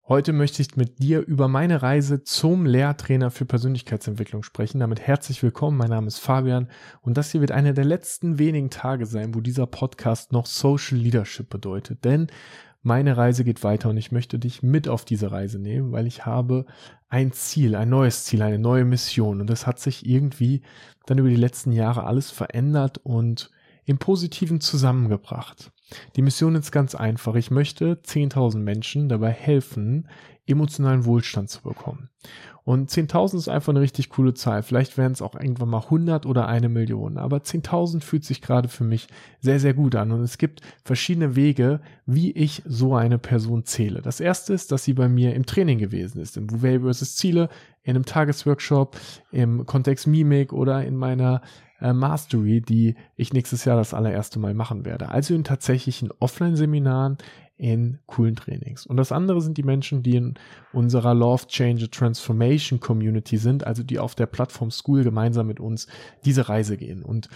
Heute möchte ich mit dir über meine Reise zum Lehrtrainer für Persönlichkeitsentwicklung sprechen. Damit herzlich willkommen, mein Name ist Fabian und das hier wird einer der letzten wenigen Tage sein, wo dieser Podcast noch Social Leadership bedeutet. Denn meine Reise geht weiter und ich möchte dich mit auf diese Reise nehmen, weil ich habe ein Ziel, ein neues Ziel, eine neue Mission und das hat sich irgendwie dann über die letzten Jahre alles verändert und im Positiven zusammengebracht. Die Mission ist ganz einfach. Ich möchte 10.000 Menschen dabei helfen, emotionalen Wohlstand zu bekommen. Und 10.000 ist einfach eine richtig coole Zahl. Vielleicht werden es auch irgendwann mal 100 oder 1 Million. Aber 10.000 fühlt sich gerade für mich sehr, sehr gut an. Und es gibt verschiedene Wege, wie ich so eine Person zähle. Das erste ist, dass sie bei mir im Training gewesen ist. Im Wave vs. Ziele, in einem Tagesworkshop, im Kontext Mimik oder in meiner Mastery, die ich nächstes Jahr das allererste Mal machen werde. Also in tatsächlichen Offline-Seminaren, in coolen Trainings. Und das andere sind die Menschen, die in unserer Love Change Transformation Community sind, also die auf der Plattform School gemeinsam mit uns diese Reise gehen. Und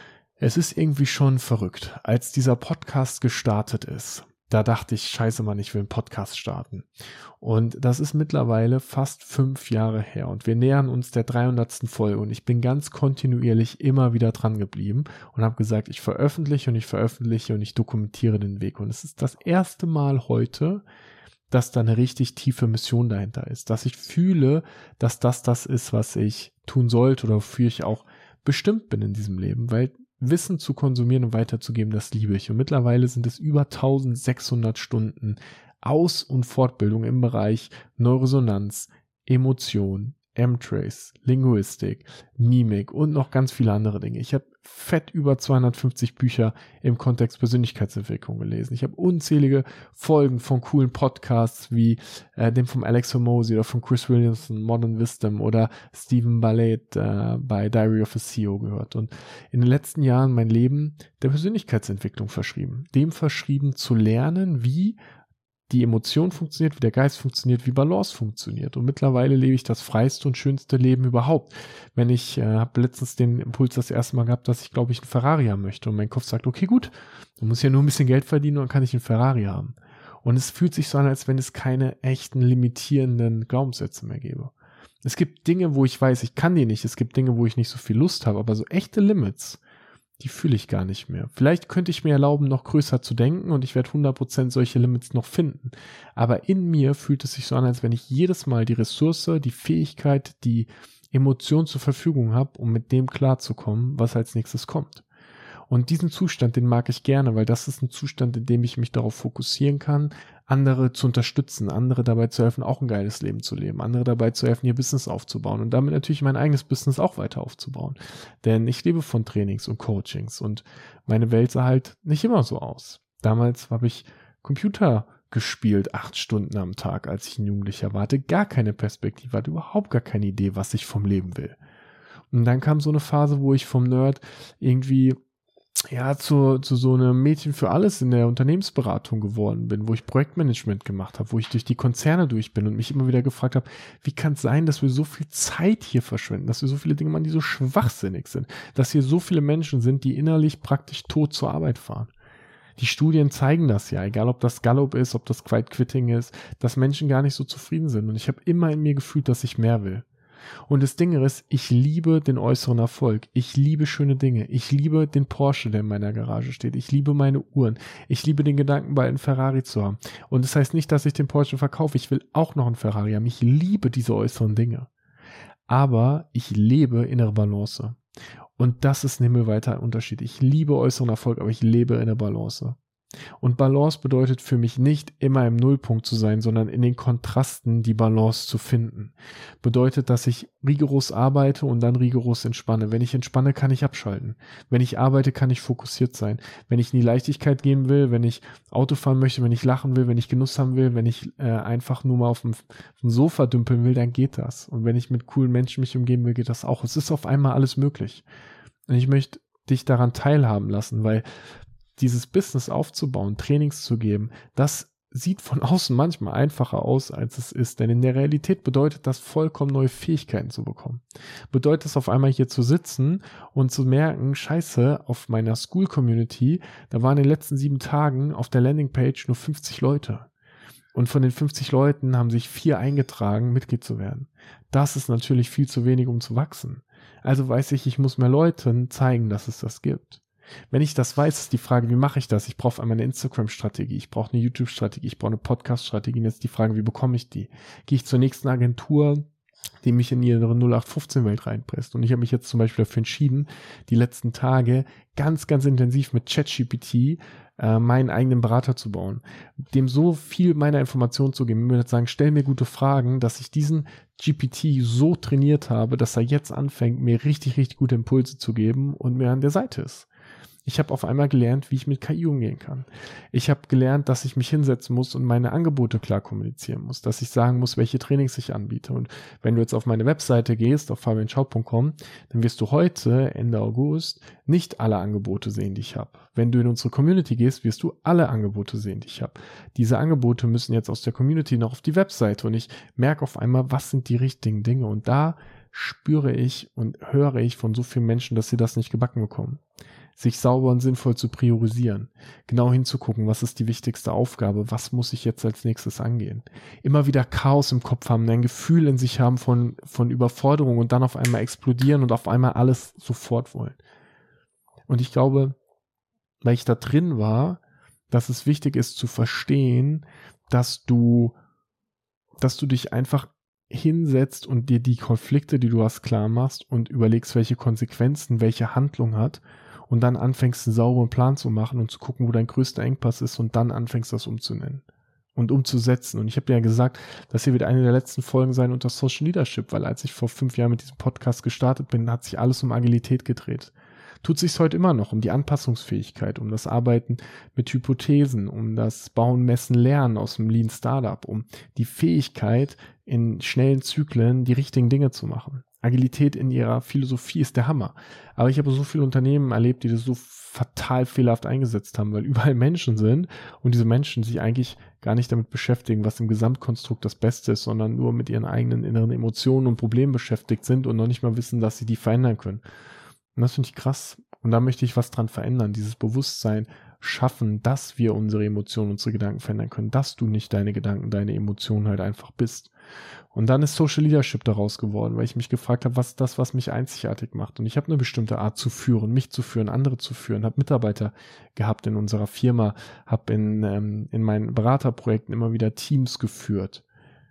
es ist irgendwie schon verrückt. Als dieser Podcast gestartet ist, da dachte ich, scheiße Mann, ich will einen Podcast starten. Und das ist mittlerweile fast 5 Jahre her und wir nähern uns der 300. Folge und ich bin ganz kontinuierlich immer wieder dran geblieben und habe gesagt, ich veröffentliche und ich dokumentiere den Weg. Und es ist das erste Mal heute, dass da eine richtig tiefe Mission dahinter ist, dass ich fühle, dass das ist, was ich tun sollte oder wofür ich auch bestimmt bin in diesem Leben, weil Wissen zu konsumieren und weiterzugeben, das liebe ich. Und mittlerweile sind es über 1600 Stunden Aus- und Fortbildung im Bereich Neuroresonanz, Emotion, M-Trace, Linguistik, Mimik und noch ganz viele andere Dinge. Ich habe fett über 250 Bücher im Kontext Persönlichkeitsentwicklung gelesen. Ich habe unzählige Folgen von coolen Podcasts wie dem vom Alex Hormozi oder von Chris Williamson, Modern Wisdom oder Stephen Ballet bei Diary of a CEO gehört. Und in den letzten Jahren mein Leben der Persönlichkeitsentwicklung verschrieben. Dem verschrieben zu lernen, wie die Emotion funktioniert, wie der Geist funktioniert, wie Balance funktioniert. Und mittlerweile lebe ich das freiste und schönste Leben überhaupt. Wenn ich habe letztens den Impuls das erste Mal gehabt, dass ich, glaube ich, einen Ferrari haben möchte. Und mein Kopf sagt, okay, gut, du musst ja nur ein bisschen Geld verdienen und dann kann ich einen Ferrari haben. Und es fühlt sich so an, als wenn es keine echten limitierenden Glaubenssätze mehr gäbe. Es gibt Dinge, wo ich weiß, ich kann die nicht. Es gibt Dinge, wo ich nicht so viel Lust habe. Aber so echte Limits, die fühle ich gar nicht mehr. Vielleicht könnte ich mir erlauben, noch größer zu denken und ich werde 100% solche Limits noch finden. Aber in mir fühlt es sich so an, als wenn ich jedes Mal die Ressource, die Fähigkeit, die Emotion zur Verfügung habe, um mit dem klarzukommen, was als nächstes kommt. Und diesen Zustand, den mag ich gerne, weil das ist ein Zustand, in dem ich mich darauf fokussieren kann, andere zu unterstützen, andere dabei zu helfen, auch ein geiles Leben zu leben, andere dabei zu helfen, ihr Business aufzubauen und damit natürlich mein eigenes Business auch weiter aufzubauen. Denn ich lebe von Trainings und Coachings und meine Welt sah halt nicht immer so aus. Damals habe ich Computer gespielt, 8 Stunden am Tag, als ich ein Jugendlicher war, hatte gar keine Perspektive, hatte überhaupt gar keine Idee, was ich vom Leben will. Und dann kam so eine Phase, wo ich vom Nerd irgendwie zu so einem Mädchen für alles in der Unternehmensberatung geworden bin, wo ich Projektmanagement gemacht habe, wo ich durch die Konzerne durch bin und mich immer wieder gefragt habe, wie kann es sein, dass wir so viel Zeit hier verschwenden, dass wir so viele Dinge machen, die so schwachsinnig sind, dass hier so viele Menschen sind, die innerlich praktisch tot zur Arbeit fahren. Die Studien zeigen das ja, egal ob das Gallup ist, ob das Quiet Quitting ist, dass Menschen gar nicht so zufrieden sind und ich habe immer in mir gefühlt, dass ich mehr will. Und das Ding ist, ich liebe den äußeren Erfolg. Ich liebe schöne Dinge. Ich liebe den Porsche, der in meiner Garage steht. Ich liebe meine Uhren. Ich liebe den Gedanken, bald einen Ferrari zu haben. Und das heißt nicht, dass ich den Porsche verkaufe. Ich will auch noch einen Ferrari haben. Ich liebe diese äußeren Dinge. Aber ich lebe innere Balance. Und das ist ein himmelweiter Unterschied. Ich liebe äußeren Erfolg, aber ich lebe in der Balance. Und Balance bedeutet für mich nicht immer im Nullpunkt zu sein, sondern in den Kontrasten die Balance zu finden. Bedeutet, dass ich rigoros arbeite und dann rigoros entspanne. Wenn ich entspanne, kann ich abschalten. Wenn ich arbeite, kann ich fokussiert sein. Wenn ich in die Leichtigkeit gehen will, wenn ich Auto fahren möchte, wenn ich lachen will, wenn ich Genuss haben will, wenn ich einfach nur mal auf dem Sofa dümpeln will, dann geht das. Und wenn ich mit coolen Menschen mich umgeben will, geht das auch. Es ist auf einmal alles möglich. Und ich möchte dich daran teilhaben lassen, weil dieses Business aufzubauen, Trainings zu geben, das sieht von außen manchmal einfacher aus, als es ist. Denn in der Realität bedeutet das, vollkommen neue Fähigkeiten zu bekommen. Bedeutet es auf einmal hier zu sitzen und zu merken, scheiße, auf meiner School-Community, da waren in den letzten 7 Tagen auf der Landingpage nur 50 Leute. Und von den 50 Leuten haben sich 4 eingetragen, Mitglied zu werden. Das ist natürlich viel zu wenig, um zu wachsen. Also weiß ich muss mehr Leuten zeigen, dass es das gibt. Wenn ich das weiß, ist die Frage, wie mache ich das? Ich brauche einmal eine Instagram-Strategie, ich brauche eine YouTube-Strategie, ich brauche eine Podcast-Strategie. Und jetzt die Frage, wie bekomme ich die? Gehe ich zur nächsten Agentur, die mich in ihre 0815-Welt reinpresst. Und ich habe mich jetzt zum Beispiel dafür entschieden, die letzten Tage ganz, ganz intensiv mit ChatGPT meinen eigenen Berater zu bauen, dem so viel meiner Informationen zu geben, mir sagen, stell mir gute Fragen, dass ich diesen GPT so trainiert habe, dass er jetzt anfängt, mir richtig, richtig gute Impulse zu geben und mir an der Seite ist. Ich habe auf einmal gelernt, wie ich mit KI umgehen kann. Ich habe gelernt, dass ich mich hinsetzen muss und meine Angebote klar kommunizieren muss, dass ich sagen muss, welche Trainings ich anbiete. Und wenn du jetzt auf meine Webseite gehst, auf fabianschaub.com, dann wirst du heute, Ende August, nicht alle Angebote sehen, die ich habe. Wenn du in unsere Community gehst, wirst du alle Angebote sehen, die ich habe. Diese Angebote müssen jetzt aus der Community noch auf die Webseite und ich merke auf einmal, was sind die richtigen Dinge. Und da spüre ich und höre ich von so vielen Menschen, dass sie das nicht gebacken bekommen. Sich sauber und sinnvoll zu priorisieren, genau hinzugucken, was ist die wichtigste Aufgabe, was muss ich jetzt als nächstes angehen. Immer wieder Chaos im Kopf haben, ein Gefühl in sich haben von Überforderung und dann auf einmal explodieren und auf einmal alles sofort wollen. Und ich glaube, weil ich da drin war, dass es wichtig ist zu verstehen, dass du dich einfach hinsetzt und dir die Konflikte, die du hast, klar machst und überlegst, welche Konsequenzen, welche Handlung hat und dann anfängst, einen sauberen Plan zu machen und zu gucken, wo dein größter Engpass ist und dann anfängst, das umzunennen und umzusetzen. Und ich habe dir ja gesagt, das hier wird eine der letzten Folgen sein unter Social Leadership, weil als ich vor 5 Jahren mit diesem Podcast gestartet bin, hat sich alles um Agilität gedreht. Tut sich's heute immer noch, um die Anpassungsfähigkeit, um das Arbeiten mit Hypothesen, um das Bauen, Messen, Lernen aus dem Lean Startup, um die Fähigkeit, in schnellen Zyklen die richtigen Dinge zu machen. Agilität in ihrer Philosophie ist der Hammer. Aber ich habe so viele Unternehmen erlebt, die das so fatal fehlerhaft eingesetzt haben, weil überall Menschen sind und diese Menschen sich eigentlich gar nicht damit beschäftigen, was im Gesamtkonstrukt das Beste ist, sondern nur mit ihren eigenen inneren Emotionen und Problemen beschäftigt sind und noch nicht mal wissen, dass sie die verändern können. Und das finde ich krass. Und da möchte ich was dran verändern, dieses Bewusstsein schaffen, dass wir unsere Emotionen, unsere Gedanken verändern können, dass du nicht deine Gedanken, deine Emotionen halt einfach bist. Und dann ist Social Leadership daraus geworden, weil ich mich gefragt habe, was ist das, was mich einzigartig macht? Und ich habe eine bestimmte Art zu führen, mich zu führen, andere zu führen, habe Mitarbeiter gehabt in unserer Firma, habe in meinen Beraterprojekten immer wieder Teams geführt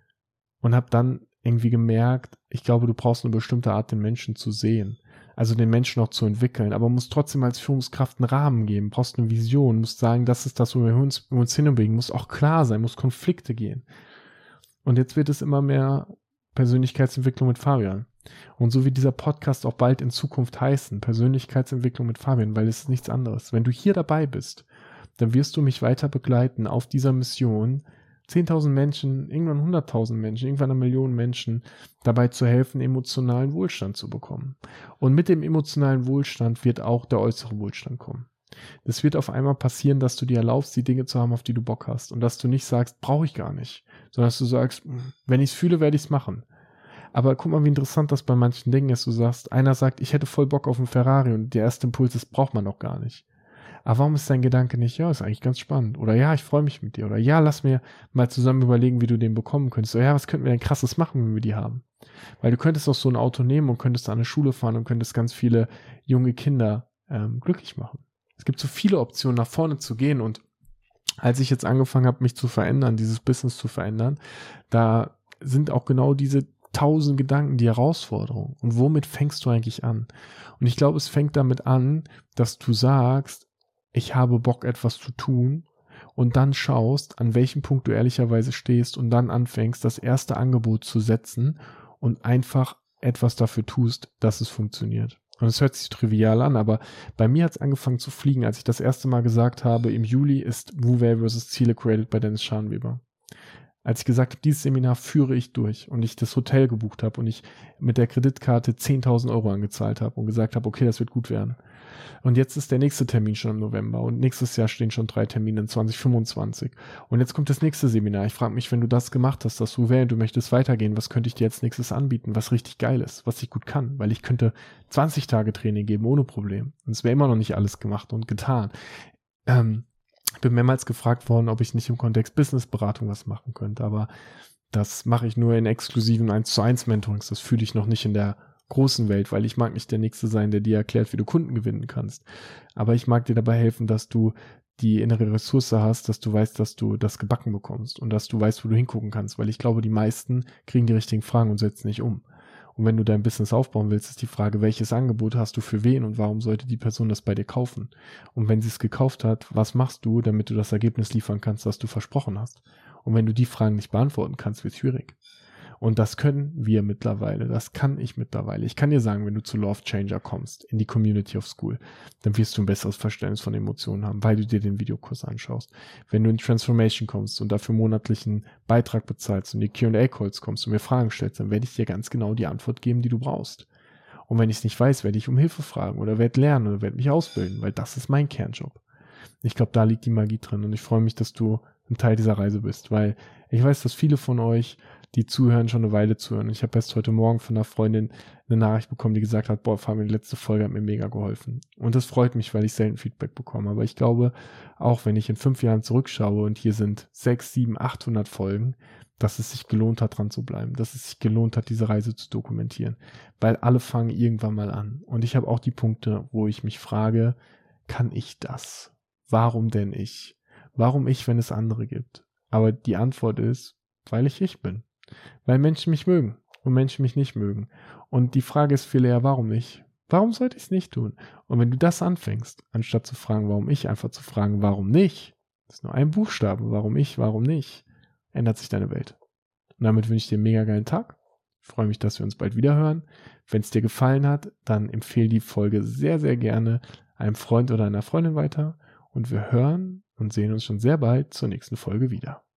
und habe dann irgendwie gemerkt, ich glaube, du brauchst eine bestimmte Art, den Menschen zu sehen. Also den Menschen auch zu entwickeln, aber musst trotzdem als Führungskraft einen Rahmen geben, brauchst eine Vision, musst sagen, das ist das, wo wir uns hinbewegen, muss auch klar sein, muss Konflikte gehen. Und jetzt wird es immer mehr Persönlichkeitsentwicklung mit Fabian. Und so wie dieser Podcast auch bald in Zukunft heißen, Persönlichkeitsentwicklung mit Fabian, weil es ist nichts anderes. Wenn du hier dabei bist, dann wirst du mich weiter begleiten auf dieser Mission, 10.000 Menschen, irgendwann 100.000 Menschen, irgendwann 1 Million Menschen dabei zu helfen, emotionalen Wohlstand zu bekommen. Und mit dem emotionalen Wohlstand wird auch der äußere Wohlstand kommen. Es wird auf einmal passieren, dass du dir erlaubst, die Dinge zu haben, auf die du Bock hast. Und dass du nicht sagst, brauche ich gar nicht. Sondern dass du sagst, wenn ich es fühle, werde ich es machen. Aber guck mal, wie interessant das bei manchen Dingen ist. Du sagst, einer sagt, ich hätte voll Bock auf einen Ferrari und der erste Impuls ist, braucht man noch gar nicht. Aber warum ist dein Gedanke nicht, ja, ist eigentlich ganz spannend. Oder ja, ich freue mich mit dir. Oder ja, lass mir mal zusammen überlegen, wie du den bekommen könntest. Oder ja, was könnten wir denn krasses machen, wenn wir die haben? Weil du könntest auch so ein Auto nehmen und könntest an eine Schule fahren und könntest ganz viele junge Kinder glücklich machen. Es gibt so viele Optionen, nach vorne zu gehen. Und als ich jetzt angefangen habe, mich zu verändern, dieses Business zu verändern, da sind auch genau diese 1000 Gedanken die Herausforderung. Und womit fängst du eigentlich an? Und ich glaube, es fängt damit an, dass du sagst, ich habe Bock, etwas zu tun und dann schaust, an welchem Punkt du ehrlicherweise stehst und dann anfängst, das erste Angebot zu setzen und einfach etwas dafür tust, dass es funktioniert. Und es hört sich trivial an, aber bei mir hat es angefangen zu fliegen, als ich das erste Mal gesagt habe, im Juli ist Wu-Wei vs. Ziele created bei Dennis Scharnweber. Als ich gesagt habe, dieses Seminar führe ich durch und ich das Hotel gebucht habe und ich mit der Kreditkarte 10.000 Euro angezahlt habe und gesagt habe, okay, das wird gut werden. Und jetzt ist der nächste Termin schon im November und nächstes Jahr stehen schon 3 Termine in 2025. Und jetzt kommt das nächste Seminar. Ich frage mich, wenn du das gemacht hast, das Wu-Wei und du möchtest weitergehen, was könnte ich dir als nächstes anbieten, was richtig geil ist, was ich gut kann? Weil ich könnte 20 Tage Training geben ohne Problem. Und es wäre immer noch nicht alles gemacht und getan. Ich bin mehrmals gefragt worden, ob ich nicht im Kontext Businessberatung was machen könnte, aber das mache ich nur in exklusiven 1:1 Mentorings. Das fühle ich noch nicht in der großen Welt, weil ich mag nicht der Nächste sein, der dir erklärt, wie du Kunden gewinnen kannst. Aber ich mag dir dabei helfen, dass du die innere Ressource hast, dass du weißt, dass du das gebacken bekommst und dass du weißt, wo du hingucken kannst, weil ich glaube, die meisten kriegen die richtigen Fragen und setzen nicht um. Und wenn du dein Business aufbauen willst, ist die Frage, welches Angebot hast du für wen und warum sollte die Person das bei dir kaufen? Und wenn sie es gekauft hat, was machst du, damit du das Ergebnis liefern kannst, das du versprochen hast? Und wenn du die Fragen nicht beantworten kannst, wird es schwierig. Und das können wir mittlerweile, das kann ich mittlerweile. Ich kann dir sagen, wenn du zu Love Changer kommst, in die Community of School, dann wirst du ein besseres Verständnis von Emotionen haben, weil du dir den Videokurs anschaust. Wenn du in Transformation kommst und dafür monatlichen Beitrag bezahlst und in die Q&A-Calls kommst und mir Fragen stellst, dann werde ich dir ganz genau die Antwort geben, die du brauchst. Und wenn ich es nicht weiß, werde ich um Hilfe fragen oder werde lernen oder werde mich ausbilden, weil das ist mein Kernjob. Ich glaube, da liegt die Magie drin und ich freue mich, dass du ein Teil dieser Reise bist, weil ich weiß, dass viele von euch, die zuhören, schon eine Weile zuhören. Ich habe erst heute Morgen von einer Freundin eine Nachricht bekommen, die gesagt hat, boah, Fabian, die letzte Folge hat mir mega geholfen. Und das freut mich, weil ich selten Feedback bekomme. Aber ich glaube, auch wenn ich in 5 Jahren zurückschaue und hier sind 600, 700, 800 Folgen, dass es sich gelohnt hat, dran zu bleiben, dass es sich gelohnt hat, diese Reise zu dokumentieren. Weil alle fangen irgendwann mal an. Und ich habe auch die Punkte, wo ich mich frage, kann ich das? Warum denn ich? Warum ich, wenn es andere gibt? Aber die Antwort ist, weil ich bin. Weil Menschen mich mögen und Menschen mich nicht mögen. Und die Frage ist viel eher, warum nicht? Warum sollte ich es nicht tun? Und wenn du das anfängst, anstatt zu fragen, warum ich, einfach zu fragen, warum nicht? Das ist nur ein Buchstabe, warum ich, warum nicht? Ändert sich deine Welt. Und damit wünsche ich dir einen mega geilen Tag. Ich freue mich, dass wir uns bald wieder hören. Wenn es dir gefallen hat, dann empfehle die Folge sehr, sehr gerne einem Freund oder einer Freundin weiter. Und wir hören und sehen uns schon sehr bald zur nächsten Folge wieder.